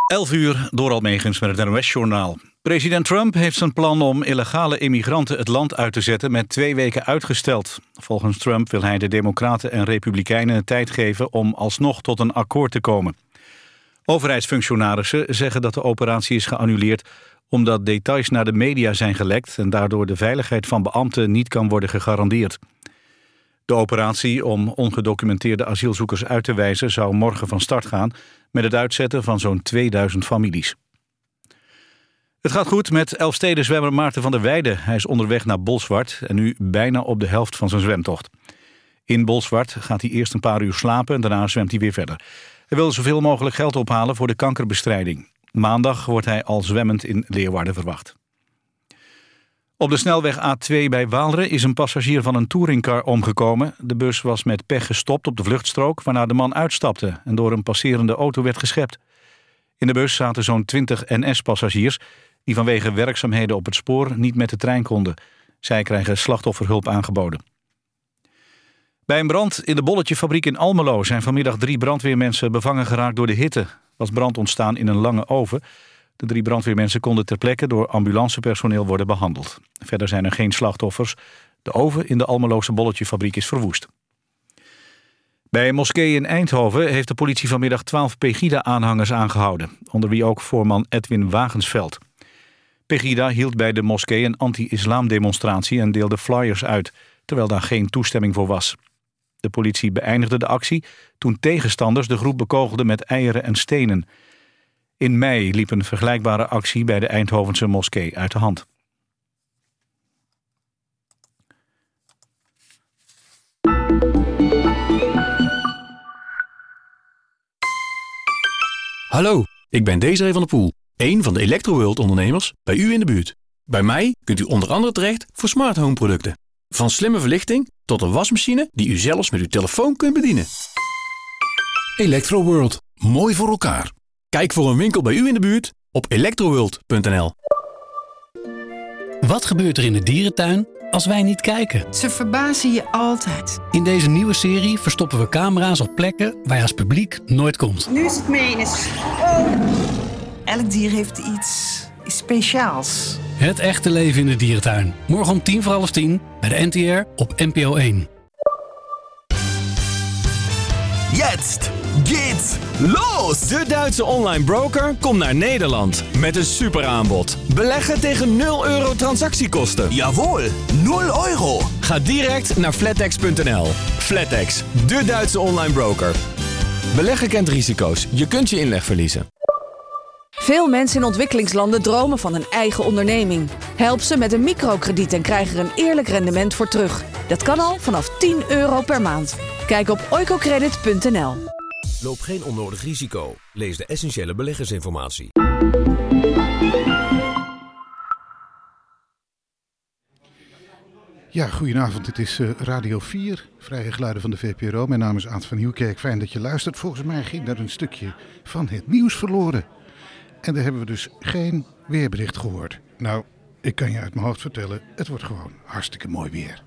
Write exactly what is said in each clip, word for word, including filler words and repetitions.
elf uur, door Almegens met het N O S-journaal. President Trump heeft zijn plan om illegale immigranten het land uit te zetten met twee weken uitgesteld. Volgens Trump wil hij de Democraten en Republikeinen tijd geven om alsnog tot een akkoord te komen. Overheidsfunctionarissen zeggen dat de operatie is geannuleerd omdat details naar de media zijn gelekt en daardoor de veiligheid van beambten niet kan worden gegarandeerd. De operatie om ongedocumenteerde asielzoekers uit te wijzen zou morgen van start gaan met het uitzetten van zo'n tweeduizend families. Het gaat goed met Elfsteden-zwemmer Maarten van der Weijden. Hij is onderweg naar Bolsward en nu bijna op de helft van zijn zwemtocht. In Bolsward gaat hij eerst een paar uur slapen en daarna zwemt hij weer verder. Hij wil zoveel mogelijk geld ophalen voor de kankerbestrijding. Maandag wordt hij al zwemmend in Leeuwarden verwacht. Op de snelweg A twee bij Waalre is een passagier van een touringcar omgekomen. De bus was met pech gestopt op de vluchtstrook, waarna de man uitstapte en door een passerende auto werd geschept. In de bus zaten zo'n twintig N S-passagiers die vanwege werkzaamheden op het spoor niet met de trein konden. Zij krijgen slachtofferhulp aangeboden. Bij een brand in de bolletjefabriek in Almelo zijn vanmiddag drie brandweermensen bevangen geraakt door de hitte. Er was brand ontstaan in een lange oven. De drie brandweermensen konden ter plekke door ambulancepersoneel worden behandeld. Verder zijn er geen slachtoffers. De oven in de Almeloze bolletjefabriek is verwoest. Bij een moskee in Eindhoven heeft de politie vanmiddag twaalf Pegida-aanhangers aangehouden, onder wie ook voorman Edwin Wagensveld. Pegida hield bij de moskee een anti-islamdemonstratie en deelde flyers uit, terwijl daar geen toestemming voor was. De politie beëindigde de actie toen tegenstanders de groep bekogelden met eieren en stenen. In mei liep een vergelijkbare actie bij de Eindhovense moskee uit de hand. Hallo, ik ben Desiree van der Poel, een van de Electroworld ondernemers bij u in de buurt. Bij mij kunt u onder andere terecht voor smart home producten. Van slimme verlichting tot een wasmachine die u zelfs met uw telefoon kunt bedienen. Electroworld, mooi voor elkaar. Kijk voor een winkel bij u in de buurt op electroworld punt n l. Wat gebeurt er in de dierentuin als wij niet kijken? Ze verbazen je altijd. In deze nieuwe serie verstoppen we camera's op plekken waar je als publiek nooit komt. Nu is het menens. Oh. Elk dier heeft iets speciaals. Het echte leven in de dierentuin. Morgen om tien voor half tien bij de N T R op N P O één. Jetzt geht's los! De Duitse online broker komt naar Nederland met een superaanbod. Beleggen tegen nul euro transactiekosten. Jawohl, nul euro. Ga direct naar flatex punt n l. Flatex, de Duitse online broker. Beleggen kent risico's. Je kunt je inleg verliezen. Veel mensen in ontwikkelingslanden dromen van een eigen onderneming. Help ze met een microkrediet en krijg er een eerlijk rendement voor terug. Dat kan al vanaf tien euro per maand. Kijk op oicocredit punt n l. Loop geen onnodig risico. Lees de essentiële beleggersinformatie. Ja, goedenavond. Dit is uh, Radio vier, Vrije Geluiden van de V P R O. Mijn naam is Aad van Nieuwkerk. Fijn dat je luistert. Volgens mij ging daar een stukje van het nieuws verloren. En daar hebben we dus geen weerbericht gehoord. Nou, ik kan je uit mijn hoofd vertellen, het wordt gewoon hartstikke mooi weer.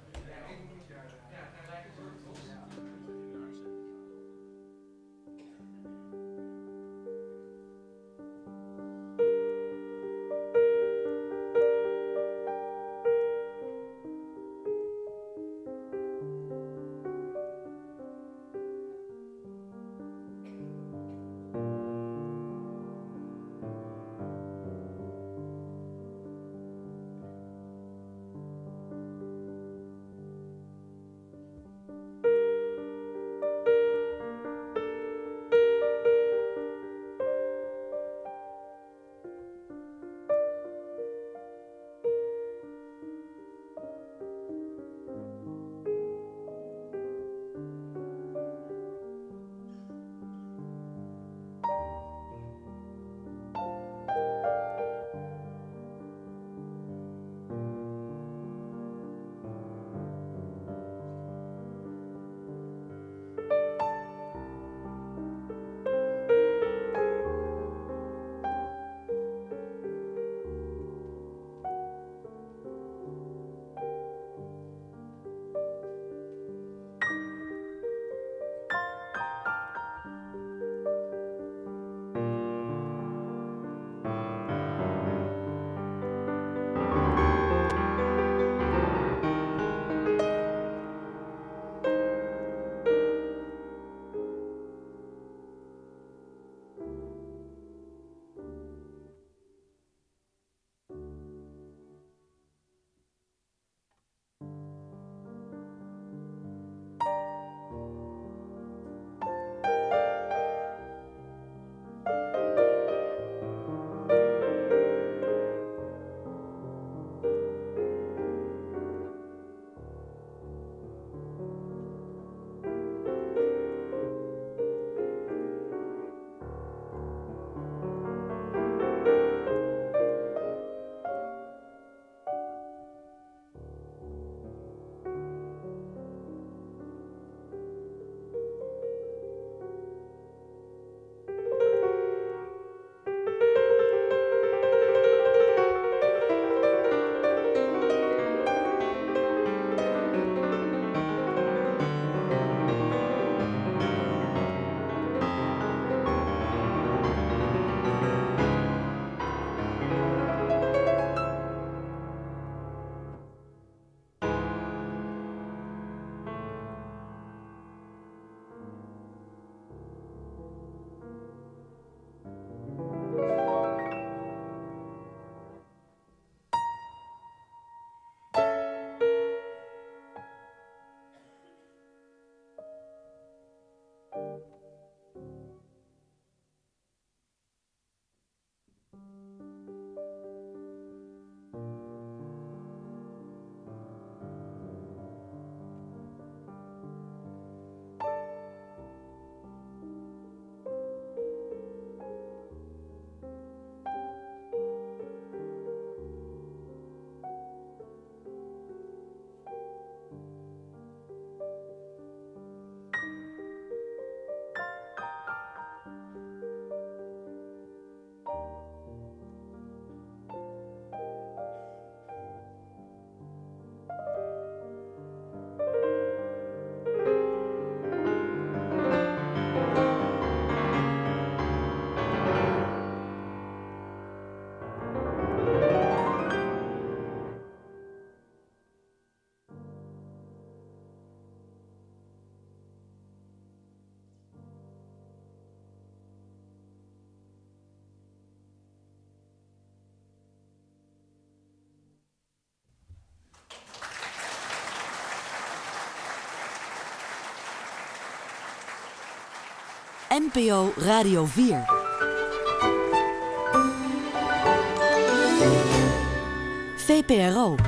N P O Radio vier. V P R O.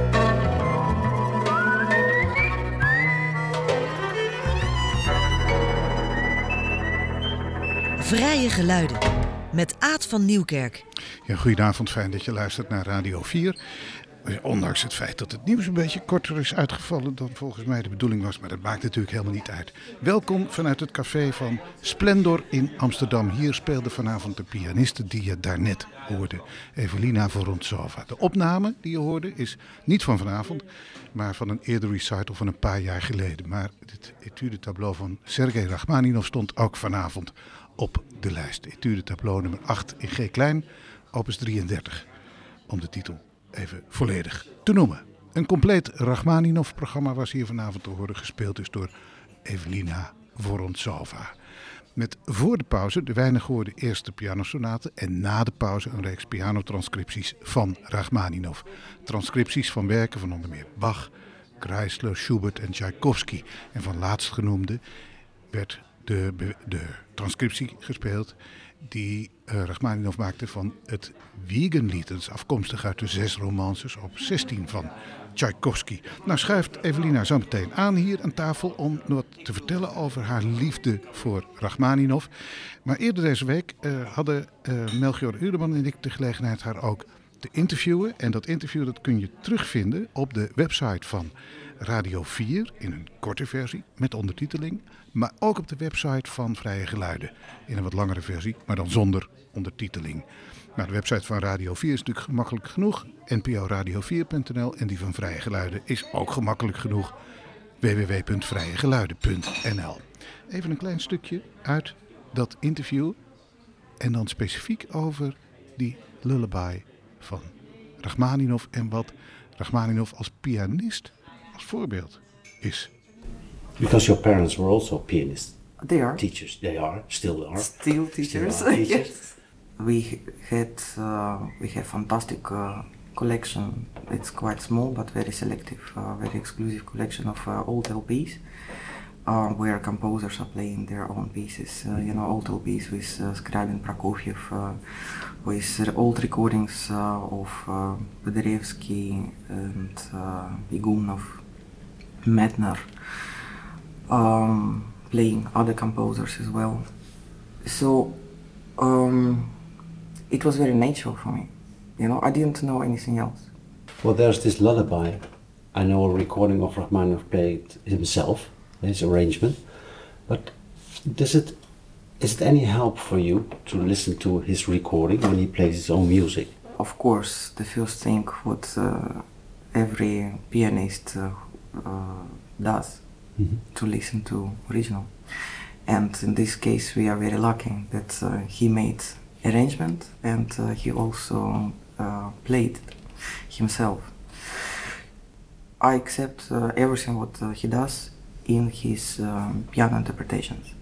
Vrije Geluiden. Met Aad van Nieuwkerk. Ja, goedenavond, fijn dat je luistert naar Radio vier. Ondanks het feit dat het nieuws een beetje korter is uitgevallen dan volgens mij de bedoeling was. Maar dat maakt natuurlijk helemaal niet uit. Welkom vanuit het café van Splendor in Amsterdam. Hier speelde vanavond de pianiste die je daarnet hoorde, Evelina Vorontsova. De opname die je hoorde is niet van vanavond, maar van een eerder recital van een paar jaar geleden. Maar het etude tableau van Sergei Rachmaninov stond ook vanavond op de lijst. Etude tableau nummer acht in G klein, opus drieëndertig. Om de titel even volledig te noemen. Een compleet Rachmaninov-programma was hier vanavond te horen, gespeeld is door Evelina Vorontsova. Met voor de pauze de weinig gehoorde eerste pianosonate en na de pauze een reeks pianotranscripties van Rachmaninov. Transcripties van werken van onder meer Bach, Kreisler, Schubert en Tchaikovsky. En van laatstgenoemde werd de, de transcriptie gespeeld die uh, Rachmaninov maakte van het Wiegenlied. Dat is afkomstig uit de zes romances op zestien van Tchaikovsky. Nou schuift Evelina zo meteen aan hier aan tafel om wat te vertellen over haar liefde voor Rachmaninov. Maar eerder deze week uh, hadden uh, Melchior Ureman en ik de gelegenheid haar ook te interviewen. En dat interview dat kun je terugvinden op de website van Radio vier in een korte versie met ondertiteling. Maar ook op de website van Vrije Geluiden in een wat langere versie, maar dan zonder ondertiteling. Nou, de website van Radio vier is natuurlijk gemakkelijk genoeg, n p o radio vier punt n l. En die van Vrije Geluiden is ook gemakkelijk genoeg, w w w punt vrije geluiden punt n l. Even een klein stukje uit dat interview en dan specifiek over die lullaby van Rachmaninov en wat Rachmaninov als pianist als voorbeeld is. Because your parents were also pianists. They are. Teachers, they are, still are. Still teachers, Still are teachers. Yes. We had, uh, we have fantastic uh, collection. It's quite small but very selective, uh, very exclusive collection of uh, old L Ps. Uh, where composers are playing their own pieces, uh, you know, old L Ps with uh, Scriabin, Prokofiev, uh, with old recordings uh, of uh, Paderewski and uh, Igunov, Medtner, um, playing other composers as well. So um, it was very natural for me, you know, I didn't know anything else. Well, there's this lullaby. I know a recording of Rachmaninov played himself, his arrangement, but does it is it any help for you to listen to his recording when he plays his own music? Of course, the first thing what uh, every pianist uh, uh, does, mm-hmm. to listen to original. And in this case we are very lucky that uh, he made arrangement and uh, he also uh, played himself. I accept uh, everything what uh, he does in his um, piano interpretations.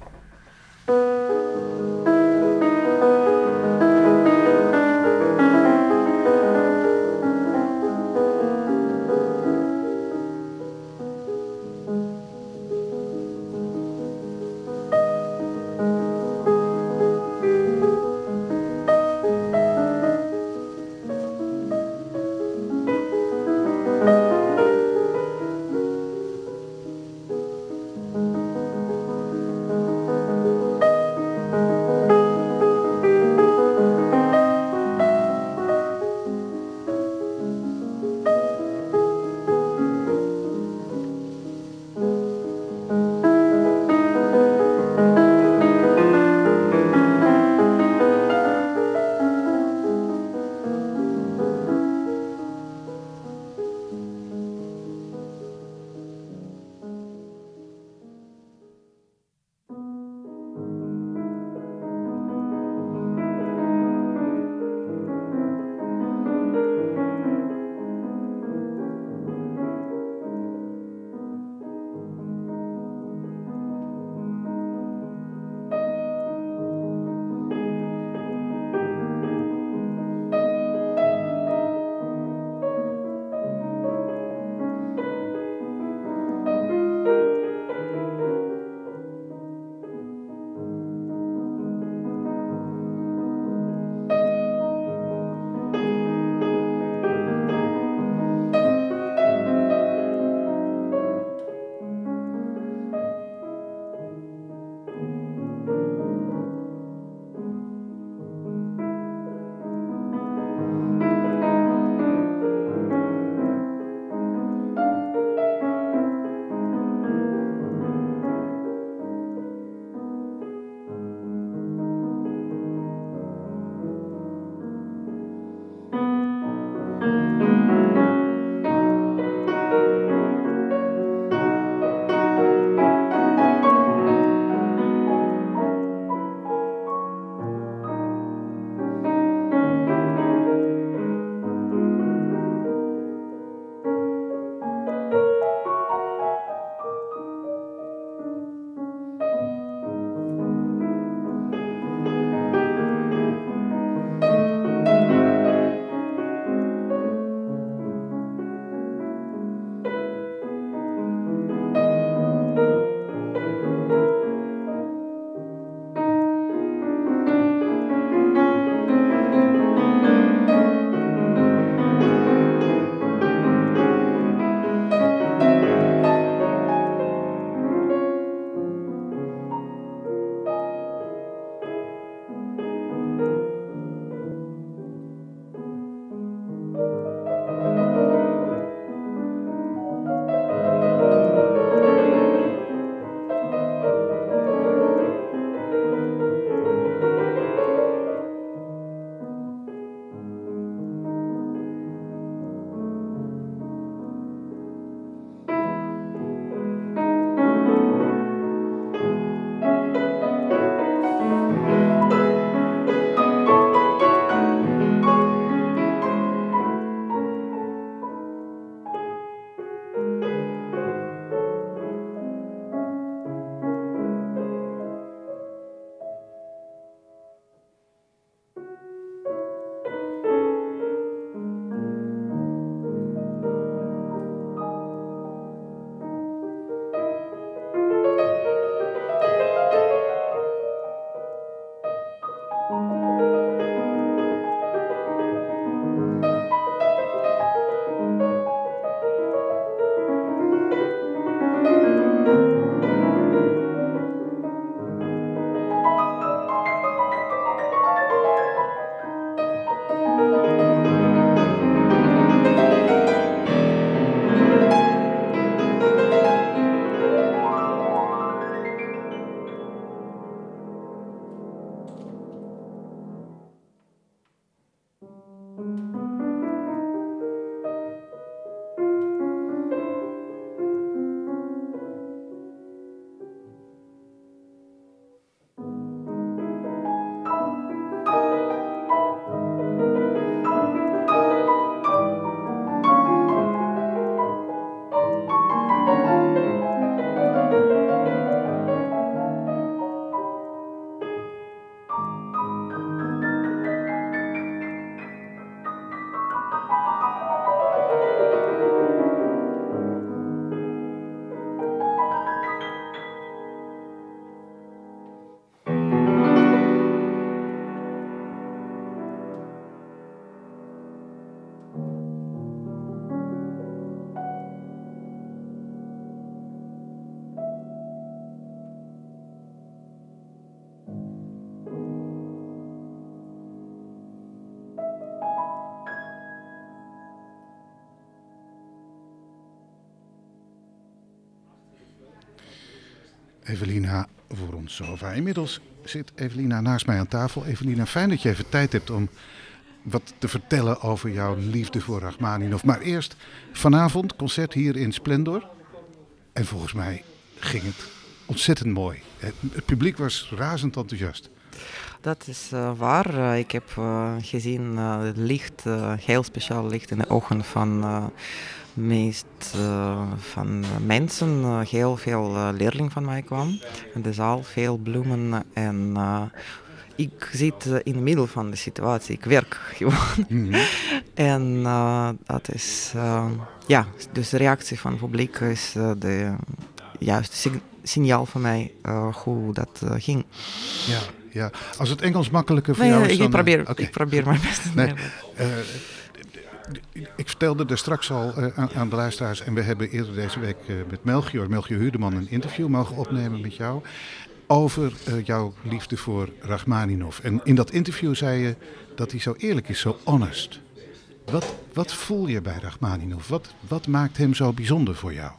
Evelina Vorontsova. Inmiddels zit Evelina naast mij aan tafel. Evelina, fijn dat je even tijd hebt om wat te vertellen over jouw liefde voor Rachmaninov. Maar eerst vanavond concert hier in Splendor. En volgens mij ging het ontzettend mooi. Het, het publiek was razend enthousiast. Dat is uh, waar. Uh, ik heb uh, gezien uh, het licht, uh, heel speciaal licht in de ogen van uh, meest uh, van mensen. Uh, heel veel uh, leerlingen van mij kwam. In de zaal veel bloemen en uh, ik zit uh, in het midden van de situatie. Ik werk gewoon. Mm-hmm. En uh, dat is, uh, ja, dus de reactie van het publiek is uh, de juiste sig- signaal voor mij uh, hoe dat uh, ging. Ja. Ja, als het Engels makkelijker voor nee, jou is dan... Ik probeer, okay. ik probeer mijn best te nee, doen. Uh, ik vertelde er straks al uh, aan, aan de luisteraars... en we hebben eerder deze week uh, met Melchior, Melchior Huurdeman... een interview mogen opnemen met jou... over uh, jouw liefde voor Rachmaninov. En in dat interview zei je dat hij zo eerlijk is, zo honest. Wat, wat voel je bij Rachmaninov? Wat, wat maakt hem zo bijzonder voor jou?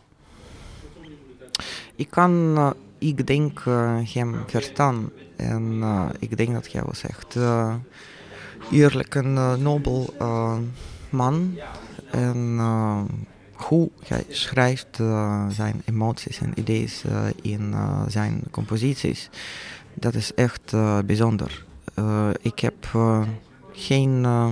Ik kan, uh, ik denk, uh, hem verstaan... En uh, ik denk dat hij was echt uh, eerlijk en uh, nobel uh, man. En uh, hoe hij schrijft uh, zijn emoties en ideeën uh, in uh, zijn composities, dat is echt uh, bijzonder. Uh, ik heb uh, geen uh,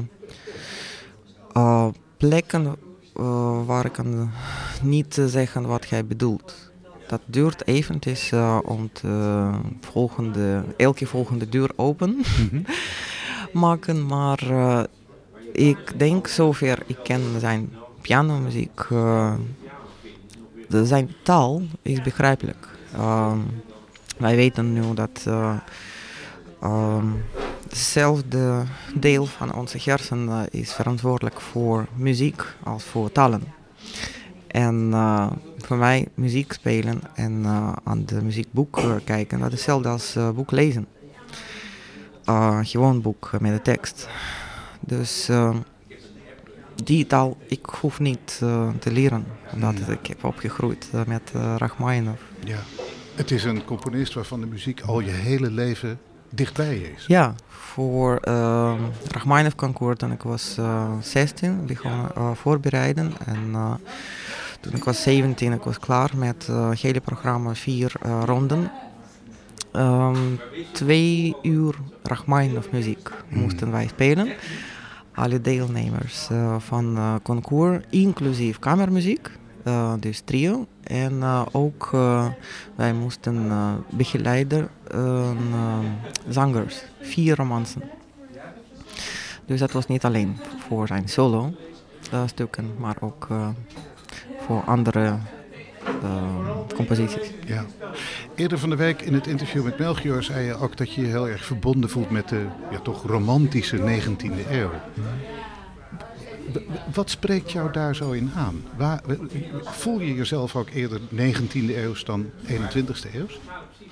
uh, plekken uh, waar ik kan niet zeggen wat hij bedoelt. Dat duurt eventjes uh, om de volgende, elke volgende deur open mm-hmm. maken. Maar uh, ik denk zover, ik ken zijn pianomuziek. Uh, de, zijn taal is begrijpelijk. Uh, wij weten nu dat uh, uh, hetzelfde deel van onze hersenen is verantwoordelijk voor muziek als voor talen. En uh, voor mij muziek spelen en uh, aan de muziekboek uh, kijken, dat is hetzelfde als uh, boek lezen. Uh, gewoon boek met de tekst. Dus uh, die taal, ik hoef niet uh, te leren. Omdat mm. ik heb opgegroeid uh, met uh, Rachmaninov. Ja, het is een componist waarvan de muziek al je hele leven dichtbij je is. Ja, voor uh, Rachmaninov concours toen ik was uh, zestien, begon uh, voorbereiden. En uh, toen ik was zeventien, ik was klaar met uh, het hele programma, vier uh, ronden. Um, twee uur Rachmaninov muziek mm. moesten wij spelen. Alle deelnemers uh, van uh, concours, inclusief kamermuziek, uh, dus trio. En uh, ook uh, wij moesten uh, begeleiden uh, uh, zangers, vier romansen. Dus dat was niet alleen voor zijn solo uh, stukken, maar ook uh, voor andere uh, composities. Ja. Eerder van de week in het interview met Melchior zei je ook dat je je heel erg verbonden voelt met de ja, toch romantische negentiende eeuw. Wat spreekt jou daar zo in aan? Waar, voel je jezelf ook eerder negentiende eeuws dan eenentwintigste eeuws?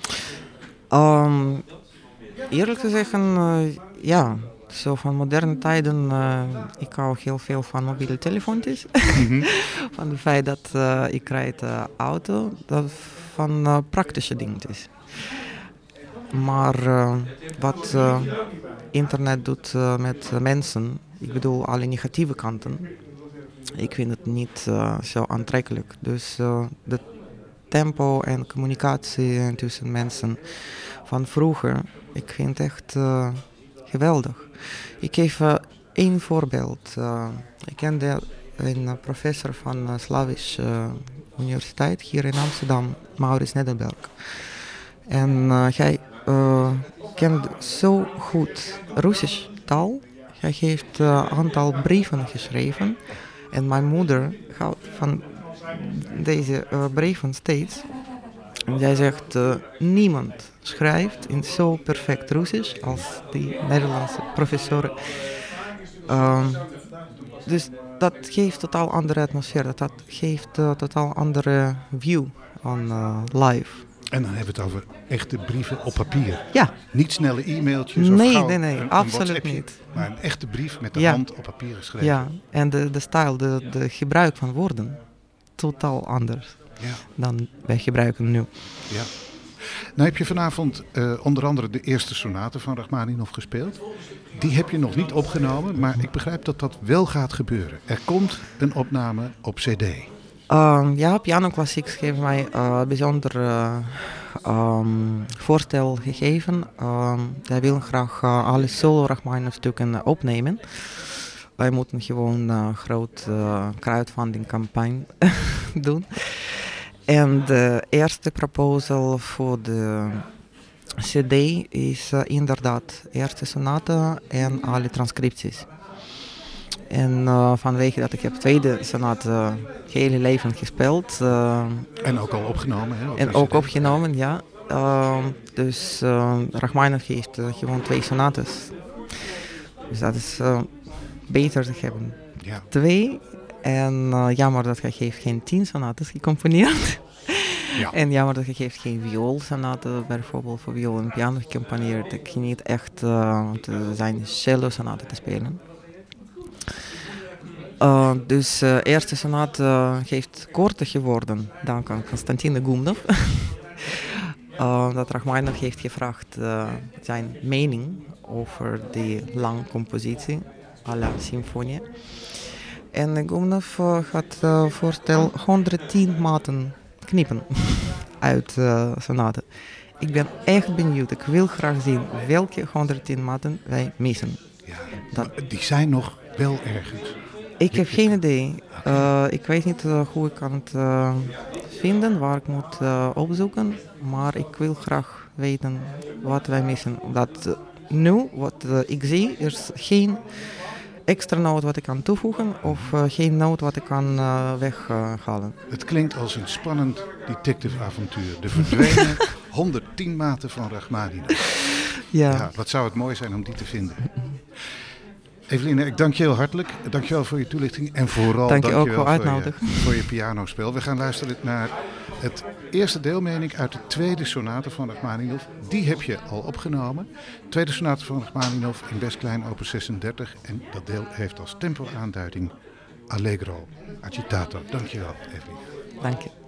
Um, eerlijk te zeggen, uh, ja. Zo van moderne tijden, uh, ik hou heel veel van mobiele telefoontjes. Mm-hmm. Van het feit dat uh, ik rijd de auto, dat van uh, praktische dingetjes. Maar uh, wat uh, internet doet uh, met mensen, ik bedoel alle negatieve kanten, ik vind het niet uh, zo aantrekkelijk. Dus uh, de tempo en communicatie tussen mensen van vroeger, ik vind het echt uh, geweldig. Ik geef uh, één voorbeeld. Uh, ik kende een uh, professor van uh, Slavische uh, Universiteit hier in Amsterdam, Maurits Nedelberg. En uh, hij uh, kent zo goed Russisch taal. Hij heeft een uh, aantal brieven geschreven. En mijn moeder houdt van deze uh, brieven steeds. En zij zegt, uh, niemand schrijft in zo perfect Russisch als die Nederlandse professoren. Uh, dus dat geeft totaal andere atmosfeer. Dat, dat geeft een uh, totaal andere view aan uh, live. En dan hebben we het over echte brieven op papier. Ja. Niet snelle e-mailtjes nee, of gauw nee, nee, een, een absoluut niet. Maar een echte brief met de ja. hand op papier geschreven. Ja, en de, de stijl, de, de gebruik van woorden, totaal anders ja. dan wij gebruiken nu. Ja. Nou heb je vanavond uh, onder andere de eerste sonate van Rachmaninov gespeeld. Die heb je nog niet opgenomen, maar ik begrijp dat dat wel gaat gebeuren. Er komt een opname op cd. Uh, ja, Piano Classics heeft mij een uh, bijzonder uh, um, voorstel gegeven. Uh, wij willen graag uh, alle solo Rachmaninov stukken opnemen. Wij moeten gewoon een uh, grote uh, crowdfunding campagne doen. En de eerste proposal voor de cd is uh, inderdaad eerste sonate en alle transcripties. En uh, vanwege dat ik heb tweede sonate uh, hele leven gespeeld. Uh, en ook al opgenomen, hè? En ook opgenomen, ja. Uh, dus uh, Rachmaninov heeft uh, gewoon twee sonates. Dus dat is uh, beter te hebben. Ja. Twee. En uh, jammer dat hij heeft geen tien sonates gecomponeerd. Ja. En jammer dat hij heeft geen vioolsonate, bijvoorbeeld voor viool en piano gecomponeerd. Ik ging niet echt uh, te zijn cello sonate te spelen. Uh, dus de uh, eerste sonate uh, heeft korter geworden, dank aan Konstantin Gumnov. uh, dat Rachmaninov heeft gevraagd uh, zijn mening over die lange compositie, à la symfonie. En Gumnov uh, had uh, voorstel honderdtien maten knippen uit uh, sonate. Ik ben echt benieuwd, ik wil graag zien welke honderdtien maten wij missen. Ja, dat... Die zijn nog wel ergens. Ik heb geen idee. Uh, ik weet niet uh, hoe ik kan het uh, vinden, waar ik moet uh, opzoeken. Maar ik wil graag weten wat wij missen. Omdat uh, nu, wat uh, ik zie, er is geen extra noot wat ik kan toevoegen of uh, geen noot wat ik kan uh, weghalen. Uh, het klinkt als een spannend detective avontuur. De verdwenen honderdtien maten van Rachmaninov. Ja. Ja, wat zou het mooi zijn om die te vinden. Eveline, ik dank je heel hartelijk. Dank je wel voor je toelichting en vooral dank dank je ook je voor wel uitnodigen. voor je, voor je pianospel. We gaan luisteren naar het eerste deel, meen ik, uit de tweede sonate van Rachmaninov. Die heb je al opgenomen. De tweede sonate van Rachmaninov in best klein, opus zesendertig. En dat deel heeft als tempo-aanduiding Allegro, agitato. Dank je wel, Eveline. Dank je.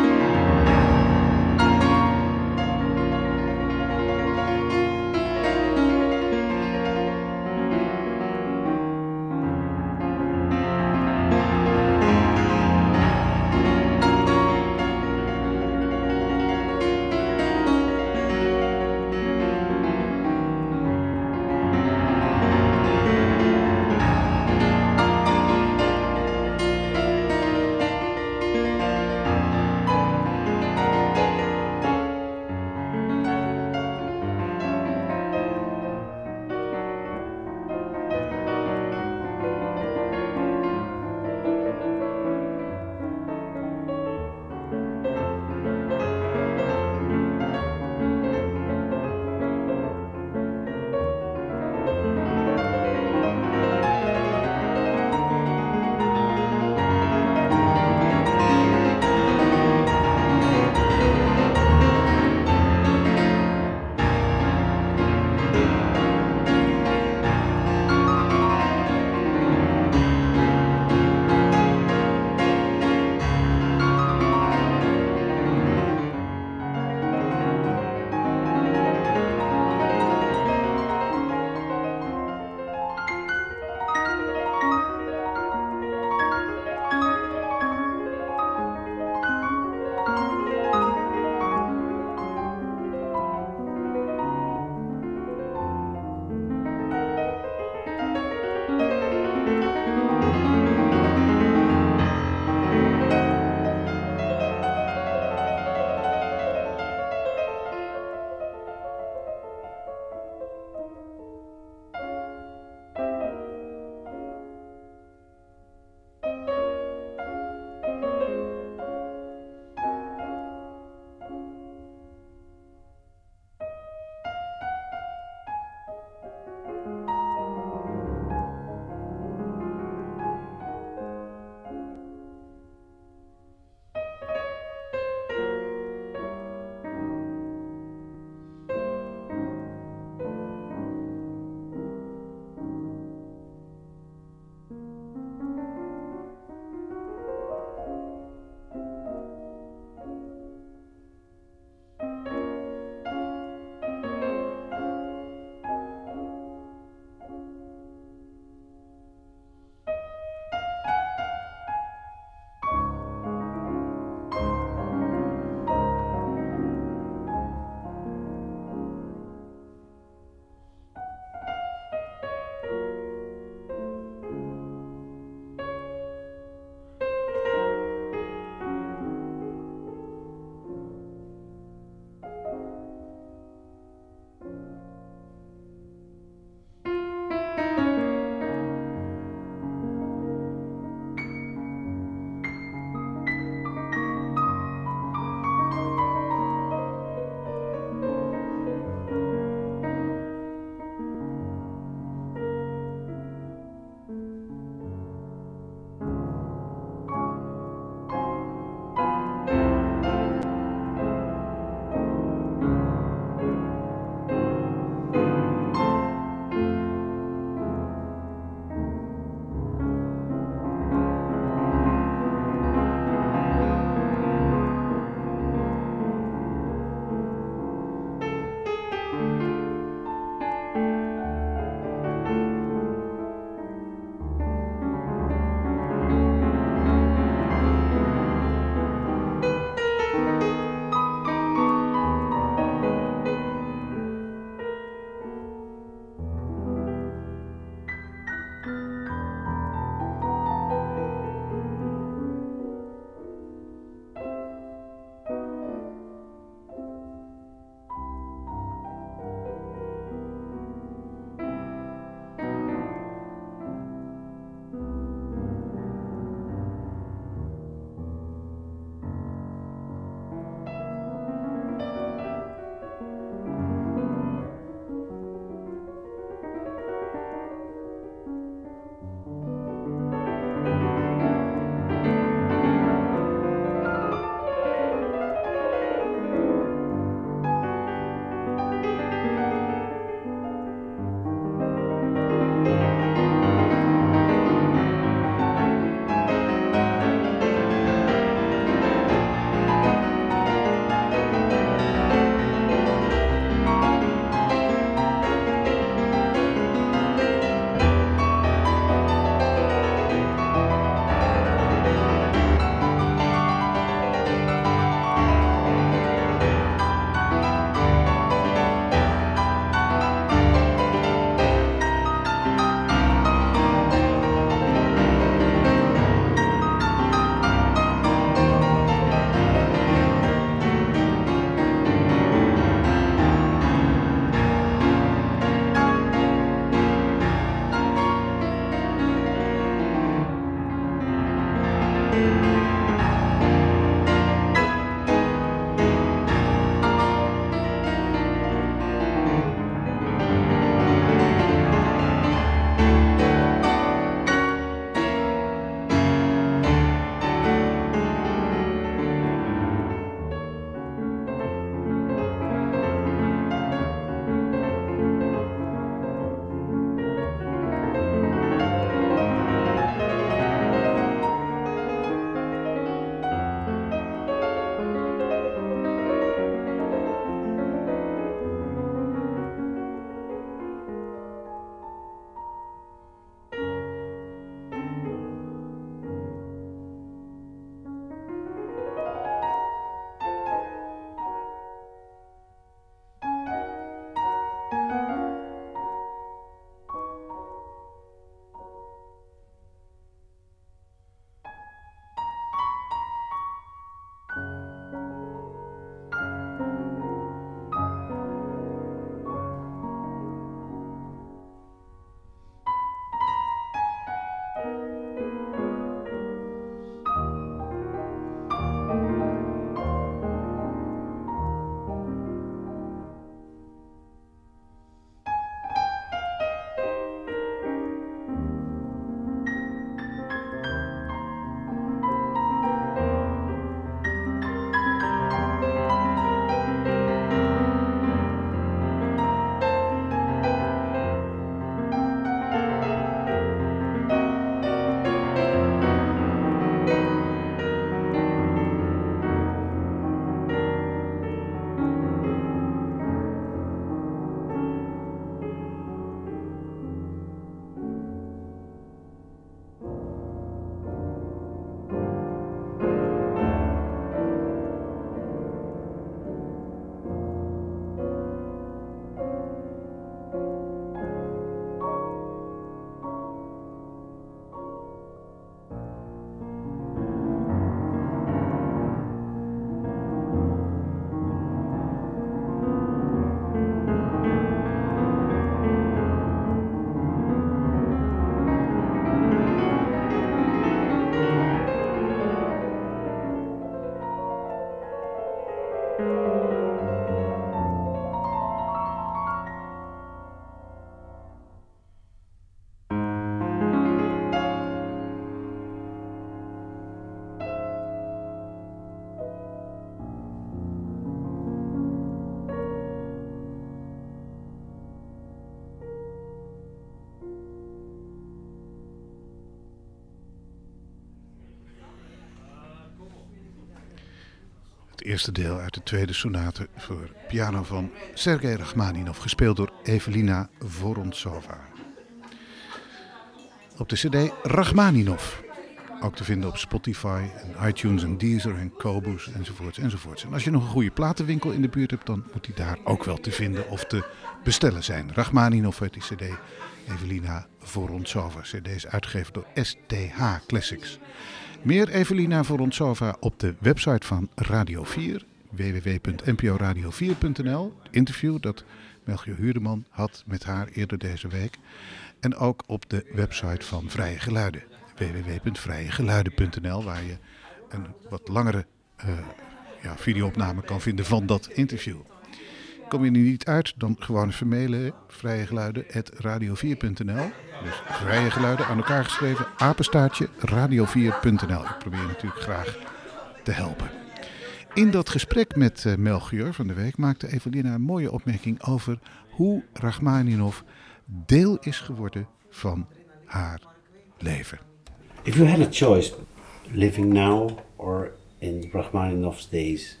Het eerste deel uit de tweede sonate voor piano van Sergei Rachmaninov, gespeeld door Evelina Vorontsova. Op de cd Rachmaninov, ook te vinden op Spotify en iTunes en Deezer en Qobuz enzovoorts enzovoorts. En als je nog een goede platenwinkel in de buurt hebt, dan moet die daar ook wel te vinden of te bestellen zijn. Rachmaninov uit die cd, Evelina Vorontsova. cd is uitgegeven door S T H Classics. Meer Evelina Vorontsova op de website van Radio vier, w w w punt n p o radio vier punt n l. Het interview dat Melchior Huurdeman had met haar eerder deze week. En ook op de website van Vrije Geluiden, w w w punt vrije geluiden punt n l, waar je een wat langere uh, ja, videoopname kan vinden van dat interview. Kom je er niet uit, dan gewoon even mailen, vrijegeluiden apenstaartje radio vier punt n l. Dus Vrije Geluiden aan elkaar geschreven, apenstaartje radio vier punt n l. Ik probeer natuurlijk graag te helpen. In dat gesprek met uh, Melchior van de week maakte Evelina een mooie opmerking over hoe Rachmaninov deel is geworden van haar leven. If you had a choice, living now or in Rachmaninov's days?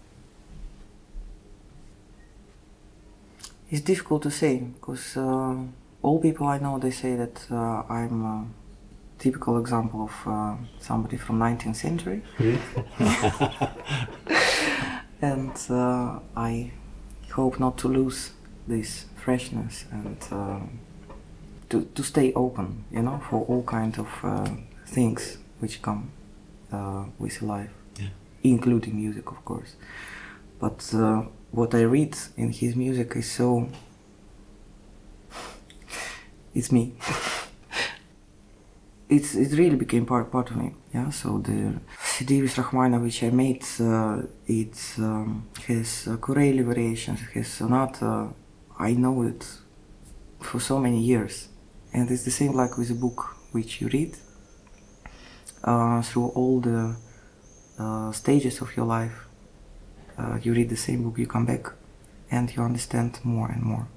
It's difficult to say, because uh, all people I know, they say that uh, I'm a typical example of uh, somebody from nineteenth century. And uh, I hope not to lose this freshness and uh, to, to stay open, you know, for all kinds of uh, things which come uh, with life, yeah. Including music, of course. But uh, what I read in his music is so... it's me. it's it really became part part of me. Yeah. So the C D with Rachmaninov which I made, uh, it um, his uh, chorale variations, his sonata. I know it for so many years, and it's the same like with a book which you read uh, through all the uh, stages of your life. Uh, you read the same book, you come back, and you understand more and more.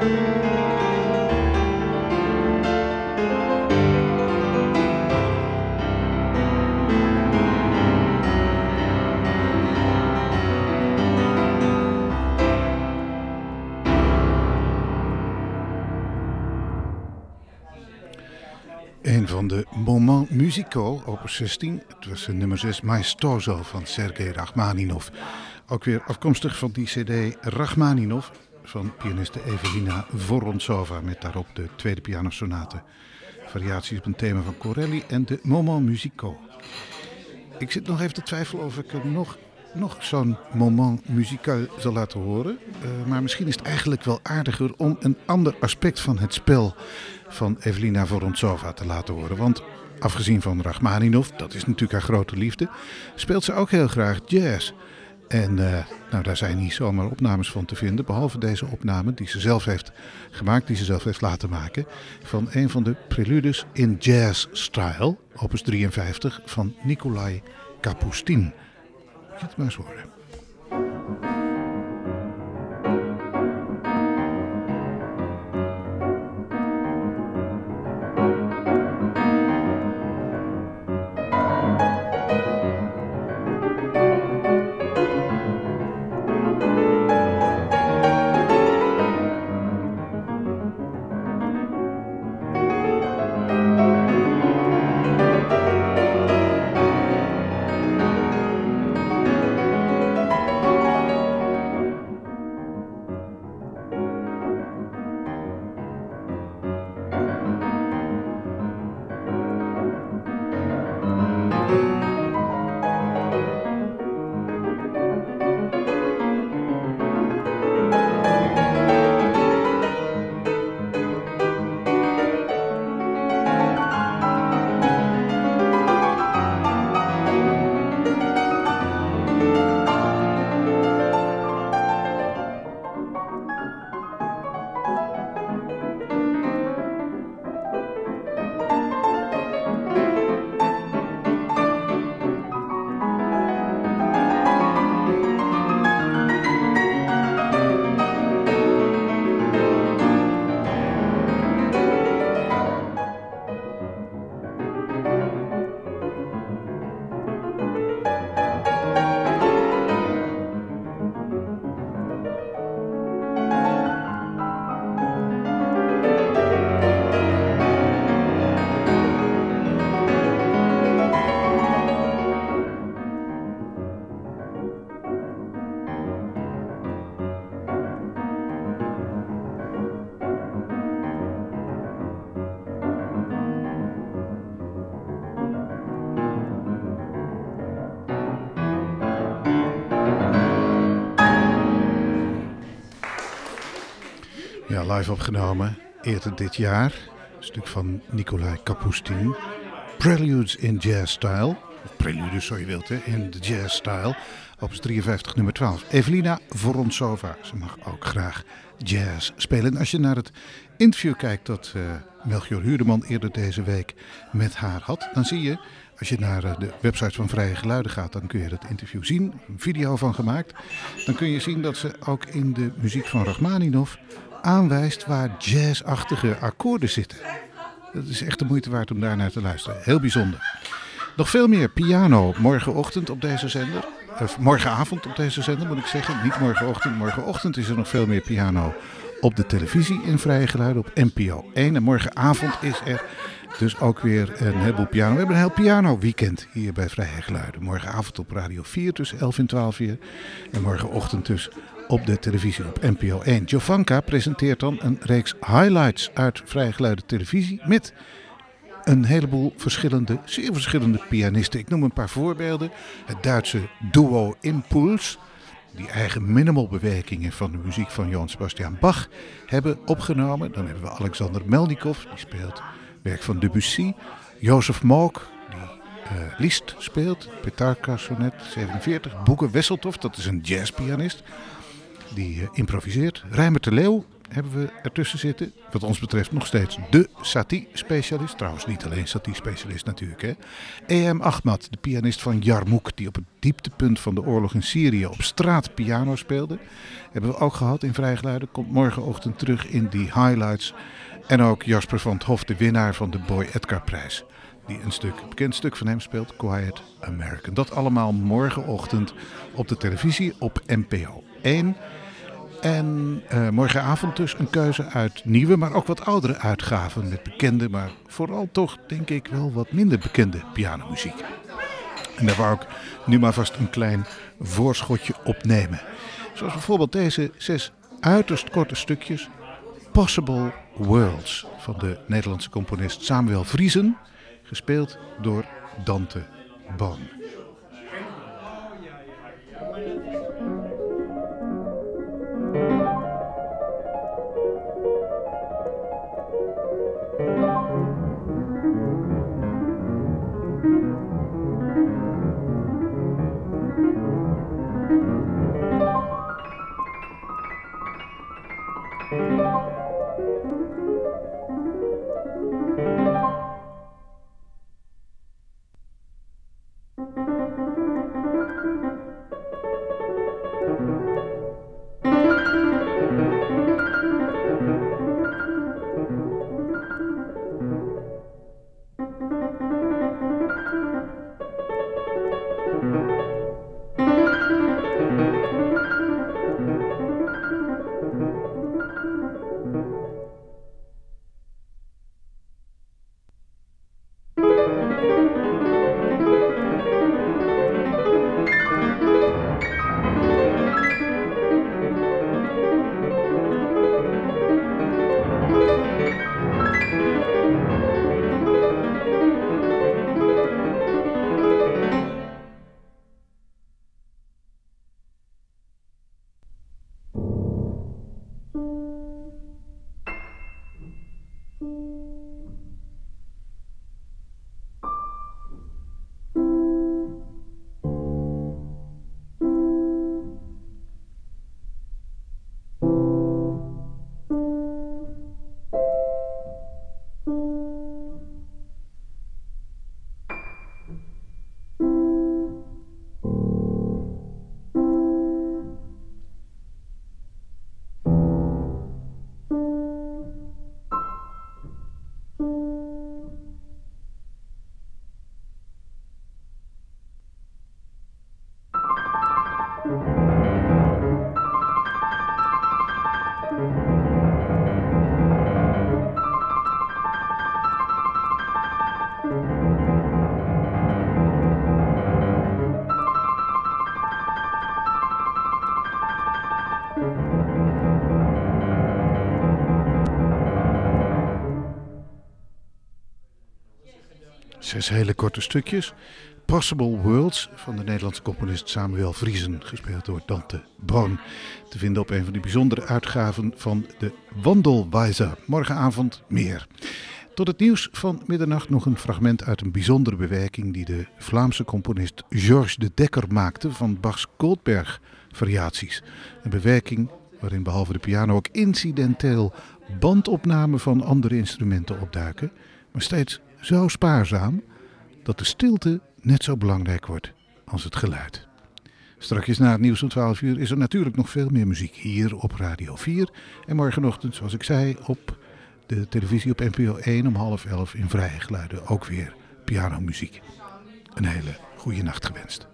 Een van de Moments Musicaux, opus zestien. Het was nummer zes, Maestoso van Sergei Rachmaninov. Ook weer afkomstig van die cd Rachmaninov van pianiste Evelina Vorontsova. Met daarop de tweede pianosonate. Variaties op een thema van Corelli en de Moments Musicaux. Ik zit nog even te twijfelen of ik er nog, nog zo'n Moment Musical zal laten horen. Uh, maar misschien is het eigenlijk wel aardiger om een ander aspect van het spel van Evelina Vorontsova te laten horen. Want afgezien van Rachmaninov, dat is natuurlijk haar grote liefde, speelt ze ook heel graag jazz. En uh, nou, daar zijn niet zomaar opnames van te vinden, behalve deze opname die ze zelf heeft gemaakt, die ze zelf heeft laten maken, van een van de preludes in jazz style, opus drieënvijftig van Nikolai Kapustin. Moet je het maar eens horen. Ja, live opgenomen eerder dit jaar. Een stuk van Nikolai Kapustin. Preludes in jazz style. Of preludes, zo je wilt, hè, in de jazz style. Opus drieënvijftig, nummer twaalf. Evelina Vorontsova. Ze mag ook graag jazz spelen. En als je naar het interview kijkt dat uh, Melchior Huurdeman eerder deze week met haar had, dan zie je, als je naar uh, de website van Vrije Geluiden gaat, dan kun je het interview zien. Een video van gemaakt. Dan kun je zien dat ze ook in de muziek van Rachmaninov aanwijst waar jazzachtige akkoorden zitten. Dat is echt de moeite waard om daar naar te luisteren. Heel bijzonder. Nog veel meer piano morgenochtend op deze zender. Of morgenavond op deze zender moet ik zeggen. Niet morgenochtend. Morgenochtend is er nog veel meer piano op de televisie in Vrije Geluiden op N P O één. En morgenavond is er dus ook weer een heleboel piano. We hebben een heel piano weekend hier bij Vrije Geluiden. Morgenavond op Radio vier tussen elf en twaalf uur. En morgenochtend dus op de televisie op N P O één. Jovanka presenteert dan een reeks highlights uit Vrije Geluiden televisie met een heleboel verschillende, zeer verschillende pianisten. Ik noem een paar voorbeelden. Het Duitse duo Impuls, die eigen minimalbewegingen van de muziek van Johann Sebastian Bach hebben opgenomen. Dan hebben we Alexander Melnikov, die speelt werk van Debussy. Jozef Moog, die uh, Liszt speelt. Petrarca Sonnet zevenenveertig. Boeke Wesseltoft, dat is een jazzpianist die uh, improviseert. Reimer de Leeuw, hebben we ertussen zitten. Wat ons betreft nog steeds de Satie-specialist. Trouwens niet alleen Satie-specialist natuurlijk. Hè. E M Ahmad, de pianist van Yarmouk, die op het dieptepunt van de oorlog in Syrië op straat piano speelde. Hebben we ook gehad in Vrijgeluiden. Komt morgenochtend terug in die highlights. En ook Jasper van 't Hof, de winnaar van de Boy Edgar prijs. Die een stuk, een bekend stuk van hem speelt, Quiet American. Dat allemaal morgenochtend op de televisie op N P O één. En uh, morgenavond dus een keuze uit nieuwe, maar ook wat oudere uitgaven met bekende, maar vooral toch denk ik wel wat minder bekende pianomuziek. En daar wou ik nu maar vast een klein voorschotje op nemen. Zoals bijvoorbeeld deze zes uiterst korte stukjes. Possible Worlds van de Nederlandse componist Samuel Vriesen, gespeeld door Dante Boon. Zes hele korte stukjes. Possible Worlds van de Nederlandse componist Samuel Vriesen, gespeeld door Dante Boon. Te vinden op een van die bijzondere uitgaven van de Wandelweiser. Morgenavond meer. Tot het nieuws van middernacht nog een fragment uit een bijzondere bewerking die de Vlaamse componist Georges de Dekker maakte van Bach's Goldberg-variaties. Een bewerking waarin behalve de piano ook incidenteel bandopnamen van andere instrumenten opduiken, maar steeds zo spaarzaam dat de stilte net zo belangrijk wordt als het geluid. Strakjes na het nieuws om twaalf uur is er natuurlijk nog veel meer muziek hier op Radio vier. En morgenochtend, zoals ik zei, op de televisie op N P O één om half elf in Vrije Geluiden ook weer pianomuziek. Een hele goede nacht gewenst.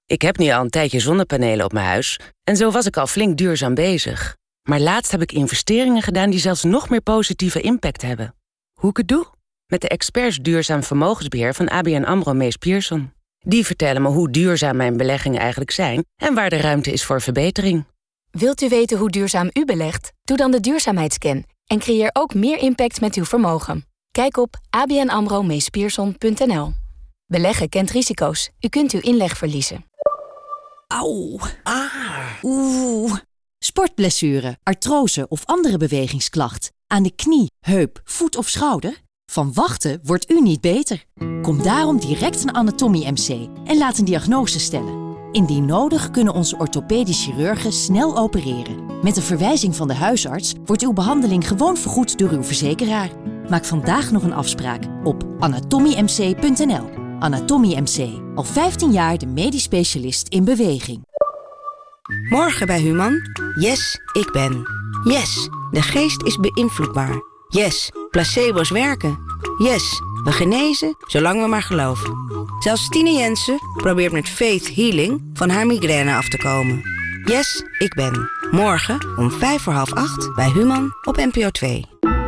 Ik heb nu al een tijdje zonnepanelen op mijn huis en zo was ik al flink duurzaam bezig. Maar laatst heb ik investeringen gedaan die zelfs nog meer positieve impact hebben. Hoe ik het doe? Met de experts duurzaam vermogensbeheer van A B N AMRO Mees Pierson. Die vertellen me hoe duurzaam mijn beleggingen eigenlijk zijn en waar de ruimte is voor verbetering. Wilt u weten hoe duurzaam u belegt? Doe dan de duurzaamheidsscan en creëer ook meer impact met uw vermogen. Kijk op a b n amro mees pierson punt n l. Beleggen kent risico's. U kunt uw inleg verliezen. Auw. Ah. Oeh. Sportblessure, artrose of andere bewegingsklacht. Aan de knie, heup, voet of schouder? Van wachten wordt u niet beter. Kom daarom direct naar Anatomie M C en laat een diagnose stellen. Indien nodig kunnen onze orthopedisch chirurgen snel opereren. Met een verwijzing van de huisarts wordt uw behandeling gewoon vergoed door uw verzekeraar. Maak vandaag nog een afspraak op anatomie m c punt n l. Anatomie M C, al vijftien jaar de medisch specialist in beweging. Morgen bij Human. Yes, ik ben. Yes, de geest is beïnvloedbaar. Yes, placebo's werken. Yes, we genezen zolang we maar geloven. Zelfs Tine Jensen probeert met Faith Healing van haar migraine af te komen. Yes, ik ben. Morgen om vijf voor half acht bij Human op N P O twee.